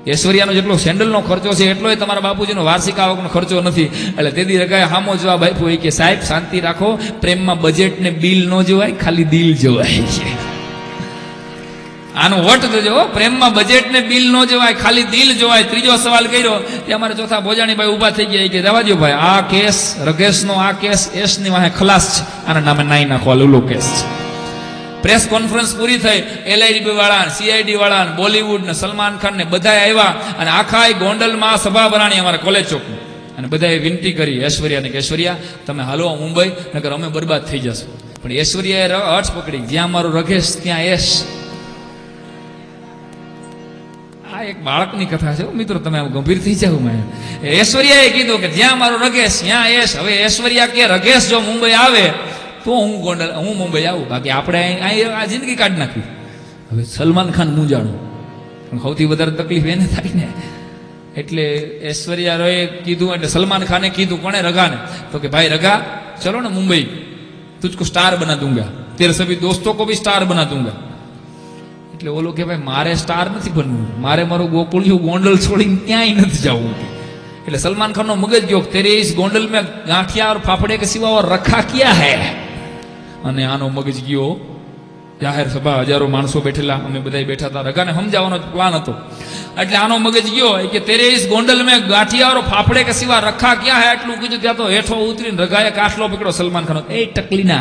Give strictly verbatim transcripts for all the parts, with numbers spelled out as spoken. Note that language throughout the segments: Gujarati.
ઐશ્વર્યાનો જેટલો સેન્ડલનો ખર્ચો છે એટલો તમારા બાપુજીનો વાર્ષિક આવકનો ખર્ચો નથી. એટલે તેથી રગાએ હામો જવાબ આપ્યો કે સાહેબ શાંતિ રાખો, પ્રેમમાં બજેટ ને બિલ ન જોવાય, ખાલી દિલ જોવાય છે. આનો વટ જોજો, પ્રેમમાં બજેટ ને બિલ ન જોવાય, ખાલી દિલ જોવાય. ત્રીજો સવાલ કર્યો તે અમારે ચોથા ભોજાણીભાઈ ઉભા થઈ ગયા કે જવા દો ભાઈ, આ કેસ રગેશનો આ કેસ એસ ની વાહે ખલાસ છે, આના નામે નાઈ નાખો, લૂલો કેસ છે. પ્રેસ કોન્ફરન્સ પૂરી થઈ, એલઆઈડી વાળા, સીઆઈડી વાળા, બોલીવુડ ને સલમાન ખાન ને બધા આવ્યા અને આખા ગોંડલમાં સભા ભરાણી અમારા કોલેજ ચોકમાં. અને બધાએ વિનંતી કરી ઐશ્વર્યાને કે ઐશ્વર્યા તમે હાલો મુંબઈ, નકર અમે બરબાદ થઈ જશું. પણ ઐશ્વર્યાએ અર્થ પકડી, જ્યાં મારો રગેશ ત્યાં એશ. આ એક બાળકની કથા છે મિત્રો, તમે ગંભીર થઈ જાવ. મેં ઐશ્વર્યાએ કીધું કે જ્યાં મારો રગેશ ત્યાં એશ. હવે ઐશ્વર્યા કે રગેશ જો મુંબઈ આવે તો હું ગોંડલ હું મુંબઈ આવું, બાકી આપણે આ જિંદગી કાઢી નાખી. હવે સલમાન ખાન મૂંઝાણું, પણ સૌથી વધારે તકલીફ એને થાય ને. એટલે ઐશ્વર્યા રોએ કીધું, એટલે સલમાન ખાને કીધું, કોણે? રગાને. તો કે ભાઈ રગા ચલો ને મુંબઈ, તુજકો સ્ટાર બના દૂંગા, તેરે સભી દોસ્તો કો ભી સ્ટાર બના દૂંગા. એટલે ઓલો કે ભાઈ મારે સ્ટાર નથી બનવું, મારે મારું ગોકુળિયું ગોંડલ છોડીને ક્યાંય નથી જવું. એટલે સલમાન ખાન નો મગજ ગયો, તેરે ઇસ ગોંડલ મેં ગાંઠિયા और फाफड़े के सिवा और रखा क्या है. અને આનો મગજ ગયો જાહેર સભા, હજારો માણસો બેઠેલા, અમે બધા બેઠા હતા. રગાને સમજાવવાનો પ્લાન હતો. એટલે આનો મગજ ગયો કે તેરે ઇસ ગોંડલ મેં ગાંઠિયા और फाफड़े के सिवा रखा क्या है, એટલું કીધું. ત્યાં તો હેઠો ઉતરીને રગાએ કાટલો પકડ્યો સલમાન ખાન. એ ટકલીના,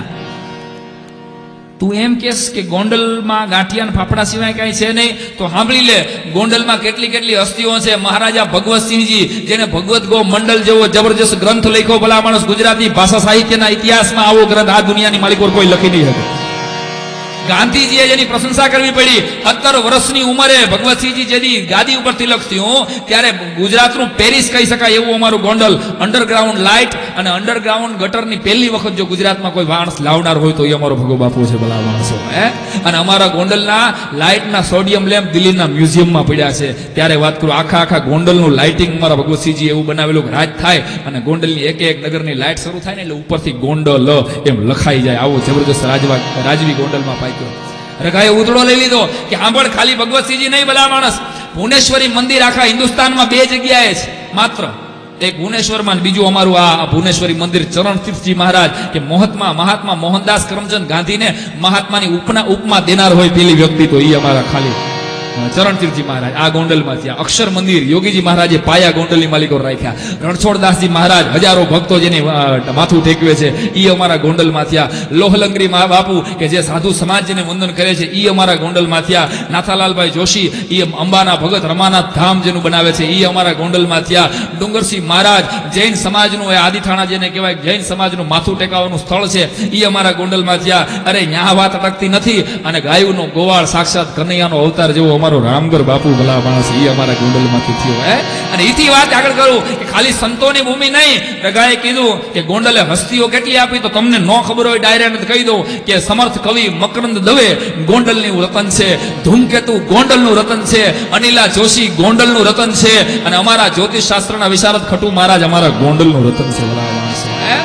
તું એમ કેસ કે ગોંડલમાં ગાંઠિયા ફાફડા સિવાય કઈ છે નહીં? તો સાંભળી લે, ગોંડલમાં કેટલી કેટલી હસ્તીઓ છે. મહારાજા ભગવતસિંહજી, જેને ભગવત ગો મંડળ જેવો જબરજસ્ત ગ્રંથ લખ્યો, ભલા માણસ ગુજરાતી ભાષા સાહિત્યના ઇતિહાસમાં આવો ગ્રંથ આ દુનિયાની માલિક કોઈ લખી નહીં શકે. ગાંધીજીએ જેની પ્રશંસા કરવી પડી, સત્તર વર્ષની ઉંમરે ભગવતસિંહજી જેની ગાદી ઉપર તિલક થયું, ત્યારે ગુજરાતનું પેરિસ કહી શકાય એવું અમારું ગોંડલ. અંડરગ્રાઉન્ડ લાઇટ અને અંડરગ્રાઉન્ડ ગટરની પહેલી વખત જો ગુજરાતમાં કોઈ માણસ લાવનાર હોય તો એ અમારો ભગો બાપુ છે, ભલા માણસો. હે અને અમારા ગોંડલના લાઇટના સોડિયમ લેમ્પ દિલ્હીના મ્યુઝિયમમાં પડ્યા છે. ત્યારે વાત કરું, આખા આખા ગોંડલનું લાઇટિંગ મારા ભગવતસિંહજી એવું બનાવેલું રાત થાય અને ગોંડલની એક એક નગરની લાઇટ શરૂ થાય ને એટલે ઉપરથી ગોંડલ એમ લખાઈ જાય. આવો જબરદસ્ત રાજવા રાજવી ગોંડલમાં પાઈ. રગાએ ઉતળો લઈ લીધો કે સાંભળ, ખાલી ભગવતસિંહજી નહીં ભલા માણસ, ભુવનેશ્વરી મંદિર આખા હિન્દુસ્તાનમાં બે જગ્યાએ છે માત્ર. એક ભુવનેશ્વરમાં, બીજું અમારું આ ભુવનેશ્વરી મંદિર ચરણતીર્થજી મહારાજ, કે મહાત્મા મહાત્મા મોહનદાસ કરમચંદ ગાંધીને મહાત્માની ઉપના ઉપમા દેનાર હોય પેલી વ્યક્તિ તો એ અમારા ખાલી ચરણતીર્થજી મહારાજ આ ગોંડલમાં થયા. અક્ષર મંદિર યોગીજી મહારાજે પાયા ગોંડલની માલિકો રાખ્યા. રણછોડદાસજી મહારાજ, હજારો ભક્તો જેને માથું ટેકવે છે એ અમારા ગોંડલમાં થયા. લોહલંગરી બાપુ કે જે સાધુ સમાજ જેને વંદન કરે છે એ અમારા ગોંડલમાં થયા. નાથાલાલભાઈ જોશી એ અંબાના ભગત રમાનાથ ધામ જેનું બનાવે છે એ અમારા ગોંડલમાં થયા. ડુંગરસિંહ મહારાજ જૈન સમાજનું એ આદિઠાણા જેને કહેવાય જૈન સમાજનું માથું ટેકાવાનું સ્થળ છે એ અમારા ગોંડલમાં થયા. અરે ન્યા વાત અટકતી નથી અને ગાયુનો ગોવાળ સાક્ષાત કનૈયાનો અવતાર જેવો અમારો રામગર બાપુ ભલા માણસ એ અમારા ગોંડલમાંથી થયો. હે અને એથી વાત આગળ કરું કે ખાલી સંતોની ભૂમિ નહીં. રગાએ કીધું કે ગોંડલે હસ્તીઓ કેટલી આપી, તો તમને ન ખબર હોય ડાયરેક્ટ કહી દઉં કે સમર્થ કવિ મકરંદ દવે ગોંડલનું રતન છે, ધૂમકેતુ ગોંડલનું રતન છે, અનિલા જોશી ગોંડલનું રતન છે અને અમારા જ્યોતિષ શાસ્ત્રના વિશારદ ખટુ મહારાજ અમારા ગોંડલનું રતન છે. ભલા માણસ હે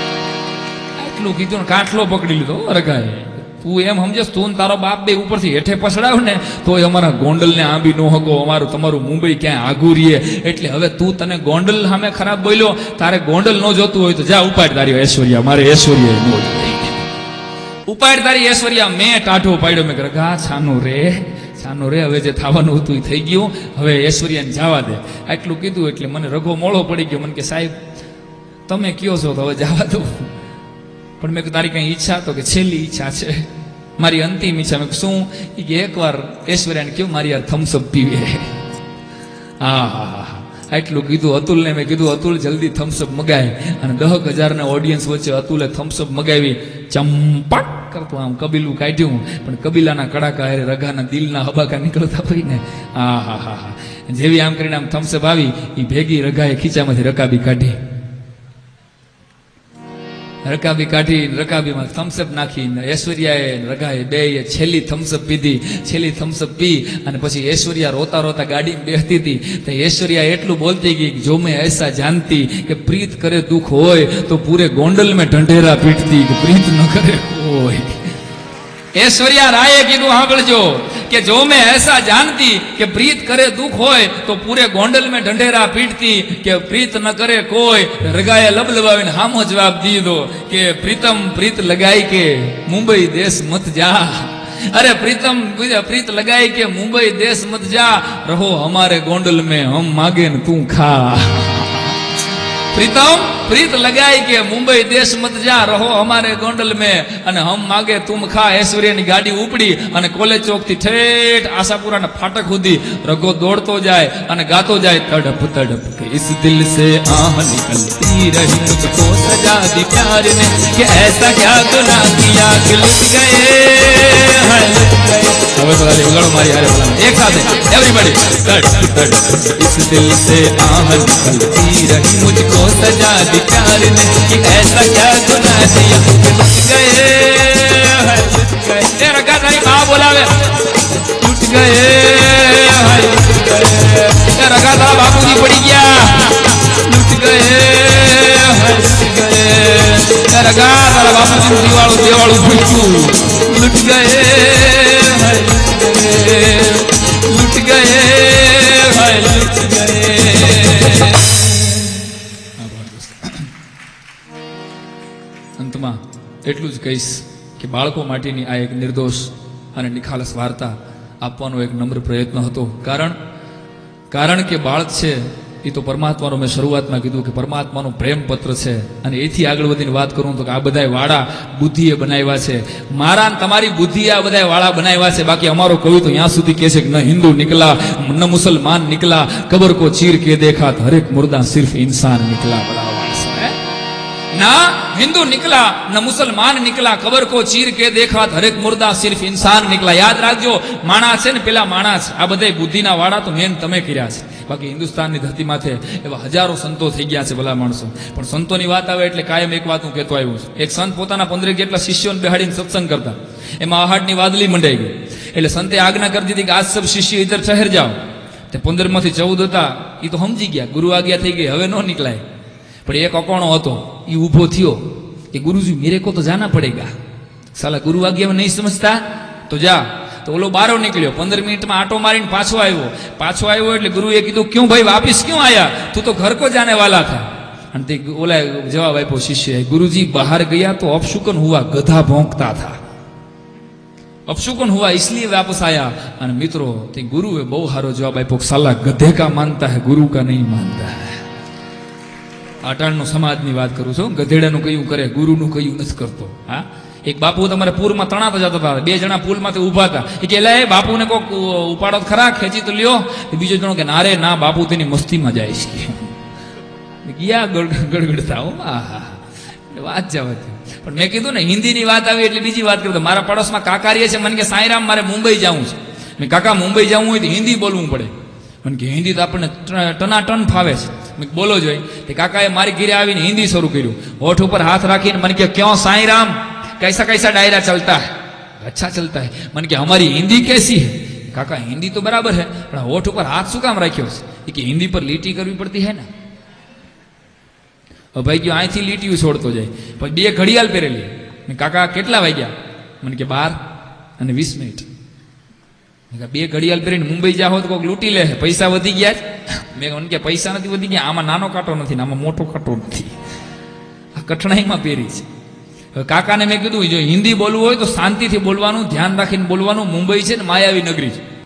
એટલું કીધું ને કાટલો પકડી લીધો રગાએ. તું એમ સમજસ, તું તારો બાપ બે ઉપરથી હેઠે પછડાવ ને તો અમારા ગોંડલને આંબી નો હગો, અમારું તમારું મુંબઈ ક્યાંય આગું રહીએ. એટલે હવે તું તને ગોંડલ સામે ખરાબ બોલ્યો, તારે ગોંડલ ન જોતું હોય તો જા ઉપાડ તારી ઐશ્વર્યા. મારે ઐશ્વર્યા ન ઉપાડ તારી ઐશ્વર્યા. મેં ટાઢો પાડ્યો, મેં રગા છાનું રે છાનું રે, હવે જે થવાનું હતું એ થઈ ગયું, હવે ઐશ્વર્યાને જવા દે. આટલું કીધું એટલે મને રગો મોળો પડી ગયો. મને કે સાહેબ તમે કયો છો તો હવે જવા દો. પણ મેં તારી કઈ ઈચ્છા? તો કે છેલ્લી ઈચ્છા છે, મારી અંતિમ ઈચ્છા. મેં શું? કે એકવાર ઐશ્વર્યાને કહ્યું મારી યાર થમ્સઅપ પીવે. હા હા હા આટલું કીધું. અતુલને મેં કીધું અતુલ જલ્દી થમ્સઅપ મગાય. અને દહક હજારના ઓડિયન્સ વચ્ચે અતુલે થમ્સઅપ મગાવી. ચંપટ કરતું આમ કબીલું કાઢ્યું, પણ કબીલાના કડાકા હારે રગાના દિલના હબાકા નીકળતા હોય ને. હા હા હા હા જેવી આમ કરીને આમ થમ્સઅપ આવી એ ભેગી રગાએ ખીચામાંથી રકાબી કાઢી. રકાબી કાઢી રકાબીમાં થમ્સઅપ નાખી. ઐશ્વર્યાએ રગાએ બે છેલ્લી થમ્સઅપ પીધી. છેલ્લી થમ્સઅપ પી અને પછી ઐશ્વર્યા રોતા રોતા ગાડીમાં બેસતી હતી. તો ઐશ્વર્યા એટલું બોલતી ગઈ કે જો મેં ऐसा जानती કે પ્રીત કરે દુઃખ હોય તો પૂરે ગોંડલ મેં ઢંઢેરા પીટતી, કે પ્રીત ન કરે હોય. ऐश्वर्या राय कीधु सांभळजो कि जो मैं ऐसा जानती कि प्रीत करे दुख होय तो पूरे गोंडल में ढंढेरा पीटती कि प्रीत न करे कोई। रगाए लबलबावीने हामो जवाब दीधो कि प्रीतम प्रीत लगाई के मुंबई देश मत जा। अरे प्रीतम प्रीत लगाई के मुंबई देश मत जा, रहो हमारे गोंडल में हम मांगे न तू खा। प्रीतम प्रीत लगाई के मुंबई देश मत जा, रहो हमारे गोंडल में अने हम मांगे तुम खा। ऐश्वर्या ની ગાડી ઉપડી અને કોલેજ ચોક થી ઠેઠ આશાપુરાના ફાટક સુધી રગો દોડતો જાય અને ગાતો જાય, તડપ તડપ के इस दिल से आह निकलती रही मुझको सजा दी प्यार ने कि ऐसा क्या गुनाह किया कि लुट गए हाय लुट गए। હવે તો ખાલી ઉગાડો મારી હારે બોલા એક સાથે એવરીબોડી, તડપ તડપ इस दिल से आह निकलती रही मुझको सजा दी प्यार ने कि ऐसा क्या गुनाह किया कि लुट गए हाय लुट गए। तेरा गाना ही मां बोलावे लुट गए हाय लुट गए। तेरा गाना बापूजी पड़ी गया लुट गए हाय लुट गए। तेरा गाना बापूजी दीवाळू देवाळू भूचू लुट गए हाय लुट गए लुट गए हाय लुट गए। અંતમાં એટલું જ કહીશ કે બાળકો માટેની આ એક નિર્દોષ અને નિખાલસ વાર્તા આપવાનો એક નમ્ર પ્રયત્ન હતો। કારણ કારણ કે બાળક છે એ તો પરમાત્માનો, મેં શરૂઆતમાં કીધું કે પરમાત્માનો પ્રેમ પત્ર છે અને એથી આગળ વધીને વાત કરું તો કે આ બધાય વાળા બુદ્ધિએ બનાવ્યા છે। મારા ને તમારી બુદ્ધિએ આ બધાય વાળા બનાવ્યા છે। બાકી અમારો કવિ તો ત્યાં સુધી કહે છે કે ન હિન્દુ નિકલા ન મુસલમાન નિકલા, કબર કો ચીર કે દેખા હરેક મુર્દા સિર્ફ इंसान निकला। ना हिंदू निकला न मुसलमान निकला, कबर को चीर के देखा हरेक मुर्दा सिर्फ इंसान निकला। याद राखजो, माणस है ने पेला माणस, आ बधाय बुद्धिना वाड़ा तो मेन तमे कर्या छे। बाकी हिंदुस्ताननी धरती माथे एवा हजारों संतो थई गया छे भला माणसो, पण संतोनी वात आवे एटले कायम एक वात हुं कहेतो आव्यो छुं। एक संत पोताना पंदरेक जेटला शिष्योने बेहाडीने सत्संग करता, एमां आहाडनी वादળી मंडाई गई એટલે संते आज्ञा कर दीधी कि आज सब शिष्य इधर ठहर जाओ। ते पंदर मांथी चौदह हता ई तो समजी गया, गुरु आज्ञा थई गई, हवे न निकलाय। पर एक अकोणो हतो ई ऊभो थयो कि गुरुजी मेरे को तो जाना पड़ेगा। साला गुरु आज्ञा में नहीं समझता तो जा। तो ओलो बारो निकल्यो, पंदर मिनिट में आटो मारीने पाछो आव्यो। पाछो आव्यो એટલે गुरुए कीधुं क्यों भाई वापिस क्यों आया, तू तो घर को जाने वाला था। અને તે ઓલા જવાબ આપ્યો શિષ્યએ, गुरुजी बाहर गया तो अपशुकन हुआ, गधा भौंकता था। अपशुकन हुआ इसलिए वापस आया। અને મિત્રો તે ગુરુએ બહુ સારો જવાબ આપ્યો, साला गधे का मानता है गुरु का नहीं मानता है। अटाणनो समाजनी वात करूं छुं, गधेडानुं कयुं करे गुरुनुं कयुं नथी करतो। हाँ, एक बापू तमारे पूरमां तणाता जता हता, बे जणा पूलमांथी ऊभा हता, ए के एला ए बापूने कोक उपाडो खरा, खेंची तो ल्यो। बीजो जणो के ना रे ना, बापू तेनी मस्तीमां जाय छे। गया गड़गड़ता हो, आहा वात जवा दे। पण मैं कीधुं ने हिंदीनी वात आवी એટલે બીજી વાત કરતો। मारा પડોશમાં કાકા રહે છે, મને કે સાંઈરામ મારે મુંબઈ જાવું છે। મેં કાકા મુંબઈ જાવું હોય તો હિન્દી બોલવું પડે। મને કે હિન્દી તો આપણને ટનાટન ફાવે છે। मैं बोलो जो ते काकाए मारी घीरे आवीने हिंदी शुरू कर्युं, होठ ऊपर हाथ राखीने मन के क्यों साईं राम कैसा कैसा डायरा चलता है। अच्छा चलता है। मन के हमारी हिंदी कैसी है। काका हिंदी तो बराबर है, पण होठ ऊपर हाथ शू काम राख्यो छे कि हिंदी पर लीटी करवी पड़ती है ना। भाई क्यों आईथी लीटी छोड़तो जाए, पण बे घड़ियाल पहेरेली। मैं काका केटला वाग्या, मन के बार अने वीस मिनिट। बे घड़ियाल पहेरीने मुंबई जाओ तो कोक लूटी ले, पैसा वधी गया। मैं मन के पैसा नहीं वधी गया, आमा नानो कांटो नहीं, आमा मोटो कांटो नहीं, आ कठिनाईमां पेरी छे। काका ने मैं कीधुं जो हिंदी बोलवुं होय तो शांति थी बोलवानुं, ध्यान राखीने बोलवानुं। मुंबई छे ने मायावी नगरी छे।